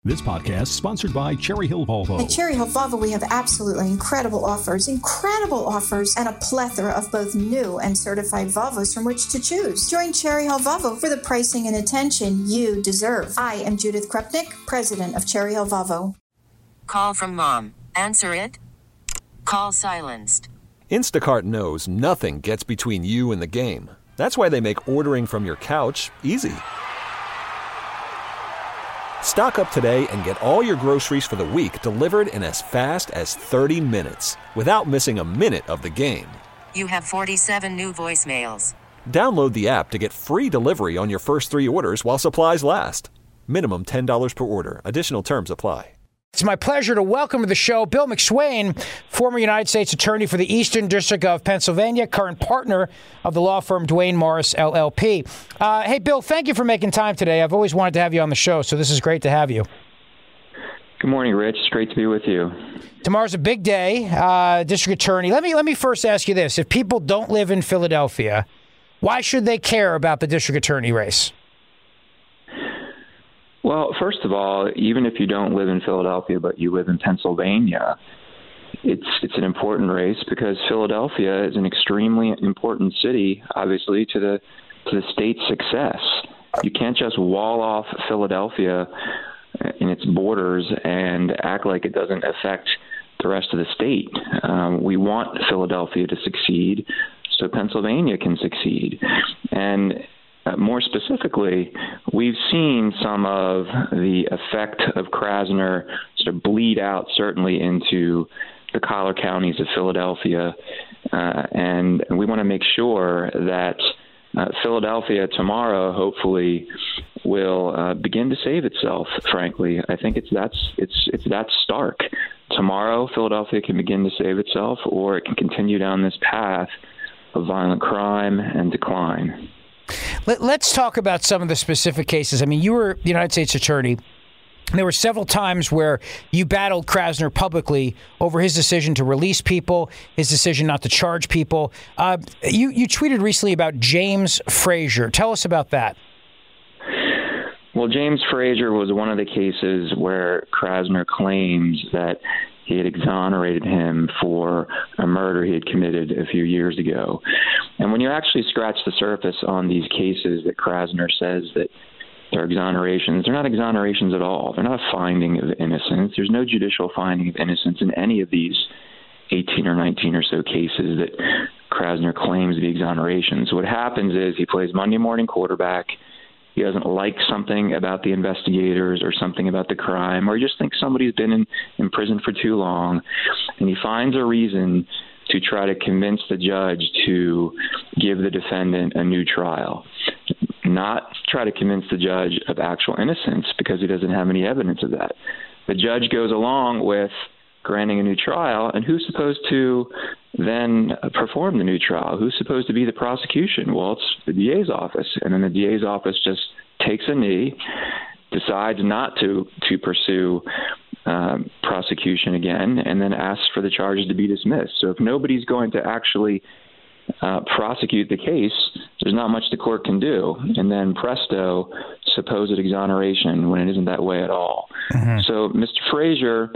This podcast is sponsored by Cherry Hill Volvo. At Cherry Hill Volvo, we have absolutely incredible offers, and a plethora of both new and certified Volvos from which to choose. Join Cherry Hill Volvo for the pricing and attention you deserve. I am Judith Krupnik, president of Cherry Hill Volvo. Call from mom. Answer it. Call silenced. Instacart knows nothing gets between you and the game. That's why they make ordering from your couch easy. Stock up today and get all your groceries for the week delivered in as fast as 30 minutes without missing a minute of the game. You have 47 new voicemails. Download the app to get free delivery on your first 3 orders while supplies last. Minimum $10 per order. Additional terms apply. It's my pleasure to welcome to the show Bill McSwain, former United States Attorney for the Eastern District of Pennsylvania, current partner of the law firm Duane Morris, LLP. Hey, Bill, thank you for making time today. I've always wanted to have you on the show, so this is great to have you. Good morning, Rich. It's great to be with you. Tomorrow's a big day, District Attorney. Let me first ask you this. If people don't live in Philadelphia, why should they care about the District Attorney race? Well, first of all, even if you don't live in Philadelphia, but you live in Pennsylvania, it's an important race because Philadelphia is an extremely important city, obviously, to the state's success. You can't just wall off Philadelphia in its borders and act like it doesn't affect the rest of the state. We want Philadelphia to succeed so Pennsylvania can succeed. And more specifically, we've seen some of the effect of Krasner sort of bleed out certainly into the collar counties of Philadelphia, and we want to make sure that Philadelphia tomorrow hopefully will begin to save itself. Frankly, I think it's that stark. Tomorrow, Philadelphia can begin to save itself, or it can continue down this path of violent crime and decline. Let's talk about some of the specific cases. I mean, you were United States Attorney. There were several times where you battled Krasner publicly over his decision to release people, his decision not to charge people. You tweeted recently about James Frazier. Tell us about that. Well, James Frazier was one of the cases where Krasner claims that he had exonerated him for a murder he had committed a few years ago. And when you actually scratch the surface on these cases that Krasner says that they're exonerations, they're not exonerations at all. They're not a finding of innocence. There's no judicial finding of innocence in any of these 18 or 19 or so cases that Krasner claims to be exonerations. What happens is he plays Monday morning quarterback. He doesn't like something about the investigators or something about the crime, or he just thinks somebody's been in prison for too long, and he finds a reason to try to convince the judge to give the defendant a new trial, not try to convince the judge of actual innocence because he doesn't have any evidence of that. The judge goes along with granting a new trial, and who's supposed to then perform the new trial? Who's supposed to be the prosecution? Well, it's the DA's office, and then the DA's office just takes a knee, decides not to pursue prosecution again, and then asks for the charges to be dismissed. So if nobody's going to actually prosecute the case, there's not much the court can do. And then presto, supposed exoneration when it isn't that way at all. Mm-hmm. So Mr. Frazier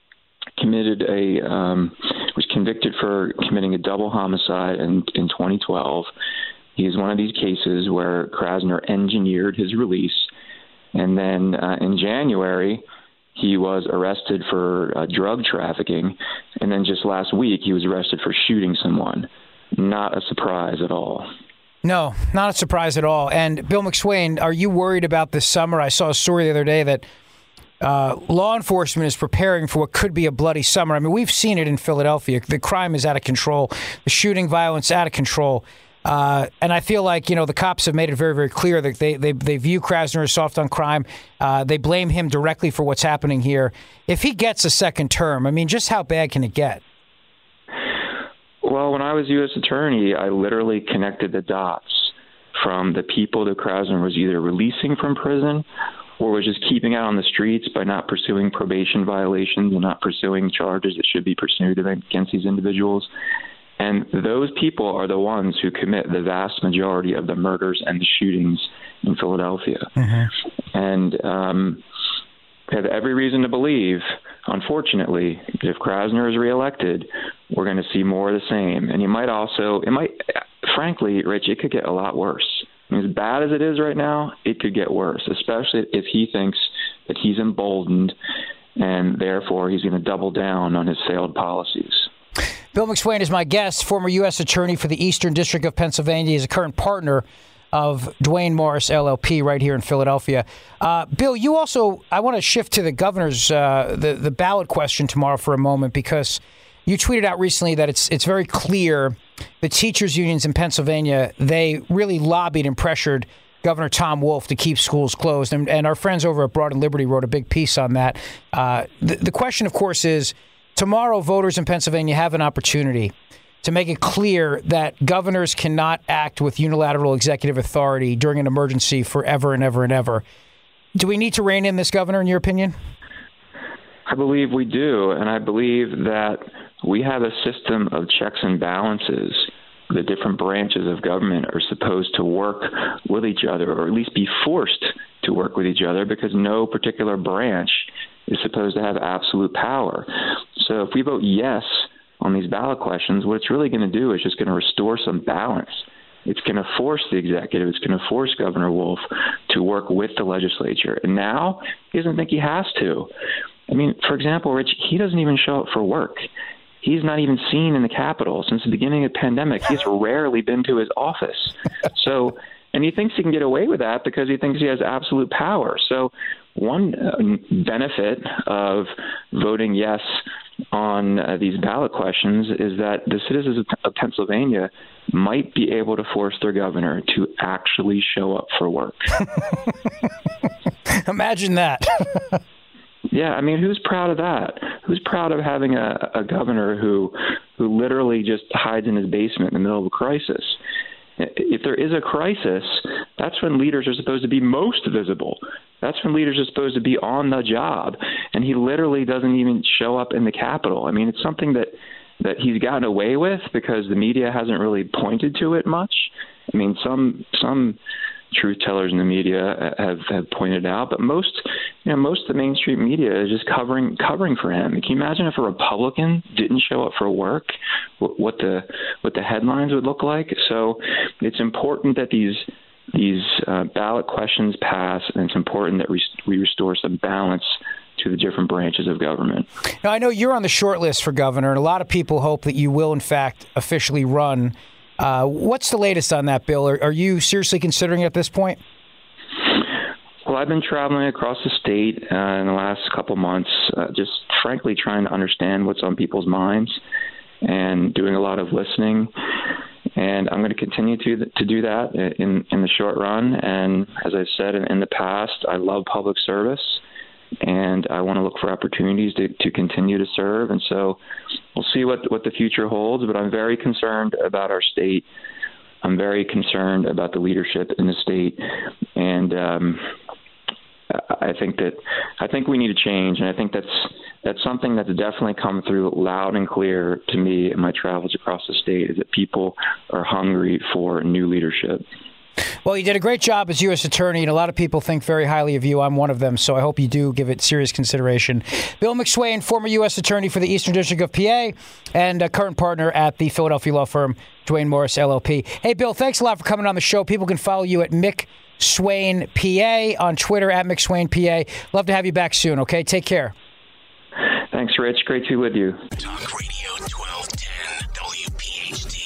was convicted for committing a double homicide in 2012. He's one of these cases where Krasner engineered his release. And then in January, he was arrested for drug trafficking. And then just last week, he was arrested for shooting someone. Not a surprise at all. No, not a surprise at all. And Bill McSwain, are you worried about this summer? I saw a story the other day that law enforcement is preparing for what could be a bloody summer. I mean, we've seen it in Philadelphia. The crime is out of control. The shooting violence out of control. And I feel like, the cops have made it very, very clear that they view Krasner as soft on crime. They blame him directly for what's happening here. If he gets a second term, I mean, just how bad can it get? Well, when I was U.S. Attorney, I literally connected the dots from the people that Krasner was either releasing from prison or was just keeping out on the streets by not pursuing probation violations and not pursuing charges that should be pursued against these individuals. And those people are the ones who commit the vast majority of the murders and the shootings in Philadelphia. Mm-hmm. And have every reason to believe, unfortunately, if Krasner is reelected, we're going to see more of the same. And frankly, Rich, it could get a lot worse. I mean, as bad as it is right now, it could get worse, especially if he thinks that he's emboldened and therefore he's going to double down on his failed policies. Bill McSwain is my guest, former U.S. Attorney for the Eastern District of Pennsylvania. He's a current partner of Duane Morris, LLP, right here in Philadelphia. Bill, you also, I want to shift to the governor's, the ballot question tomorrow for a moment, because you tweeted out recently that it's very clear the teachers' unions in Pennsylvania, they really lobbied and pressured Governor Tom Wolf to keep schools closed. And our friends over at Broad and Liberty wrote a big piece on that. The question, of course, is tomorrow voters in Pennsylvania have an opportunity to make it clear that governors cannot act with unilateral executive authority during an emergency forever and ever and ever. Do we need to rein in this governor, in your opinion? I believe we do, and I believe that we have a system of checks and balances. The different branches of government are supposed to work with each other, or at least be forced to work with each other, because no particular branch is supposed to have absolute power. So if we vote yes on these ballot questions, what it's really going to do is just going to restore some balance. It's going to force the executive, it's going to force Governor Wolf to work with the legislature. And now he doesn't think he has to. I mean, for example, Rich, he doesn't even show up for work. He's not even seen in the Capitol since the beginning of the pandemic. He's rarely been to his office. So, and he thinks he can get away with that because he thinks he has absolute power. So one benefit of voting yes on these ballot questions is that the citizens of Pennsylvania might be able to force their governor to actually show up for work. Imagine that. Yeah, I mean, who's proud of that? Who's proud of having a governor who literally just hides in his basement in the middle of a crisis? If there is a crisis, that's when leaders are supposed to be most visible. That's when leaders are supposed to be on the job. And he literally doesn't even show up in the Capitol. I mean, it's something that he's gotten away with because the media hasn't really pointed to it much. I mean, some truth tellers in the media have pointed out, but most of the mainstream media is just covering for him. Can you imagine if a Republican didn't show up for work, what the headlines would look like? So it's important that these ballot questions pass, and it's important that we restore some balance to the different branches of government. Now, I know you're on the short list for governor, and a lot of people hope that you will, in fact, officially run. What's the latest on that, Bill? Are you seriously considering it at this point? Well, I've been traveling across the state in the last couple months, just frankly trying to understand what's on people's minds and doing a lot of listening. And I'm going to continue to do that in the short run. And as I've said in the past, I love public service, and I want to look for opportunities to continue to serve. And so we'll see what the future holds, but I'm very concerned about our state. I'm very concerned about the leadership in the state. And I think we need a change. And I think that's something that's definitely come through loud and clear to me in my travels across the state, is that people are hungry for new leadership. Well, you did a great job as U.S. Attorney, and a lot of people think very highly of you. I'm one of them, so I hope you do give it serious consideration. Bill McSwain, former U.S. Attorney for the Eastern District of PA and a current partner at the Philadelphia law firm Duane Morris, LLP. Hey, Bill, thanks a lot for coming on the show. People can follow you at McSwain PA on Twitter, at McSwain PA. Love to have you back soon, okay? Take care. Thanks, Rich. Great to be with you. Talk Radio 1210 WPHT.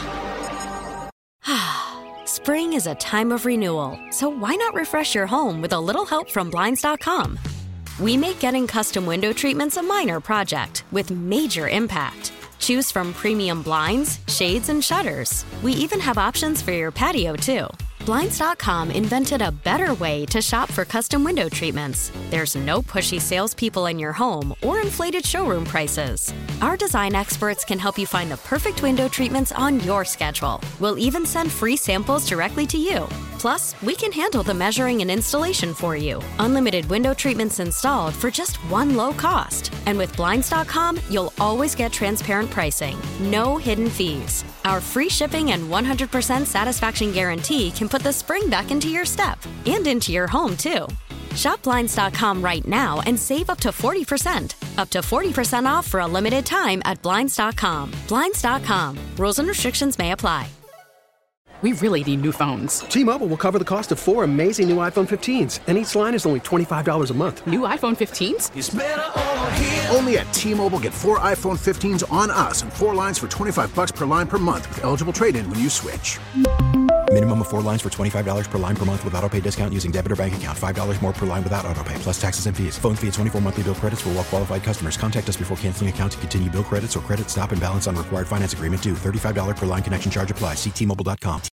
Spring is a time of renewal, so why not refresh your home with a little help from Blinds.com? We make getting custom window treatments a minor project with major impact. Choose from premium blinds, shades, and shutters. We even have options for your patio, too. Blinds.com invented a better way to shop for custom window treatments. There's no pushy salespeople in your home or inflated showroom prices. Our design experts can help you find the perfect window treatments on your schedule. We'll even send free samples directly to you. Plus, we can handle the measuring and installation for you. Unlimited window treatments installed for just one low cost. And with Blinds.com, you'll always get transparent pricing. No hidden fees. Our free shipping and 100% satisfaction guarantee can put the spring back into your step and into your home, too. Shop Blinds.com right now and save up to 40%. Up to 40% off for a limited time at Blinds.com. Blinds.com. Rules and restrictions may apply. We really need new phones. T-Mobile will cover the cost of 4 amazing new iPhone 15s, and each line is only $25 a month. New iPhone 15s? It's better over here. Only at T-Mobile, get 4 iPhone 15s on us and 4 lines for $25 per line per month with eligible trade-in when you switch. Minimum of 4 lines for $25 per line per month with autopay discount using debit or bank account. $5 more per line without autopay, plus taxes and fees. Phone fee at 24 monthly bill credits for well-qualified customers. Contact us before canceling account to continue bill credits or credit stop and balance on required finance agreement due. $35 per line connection charge applies. See T-Mobile.com.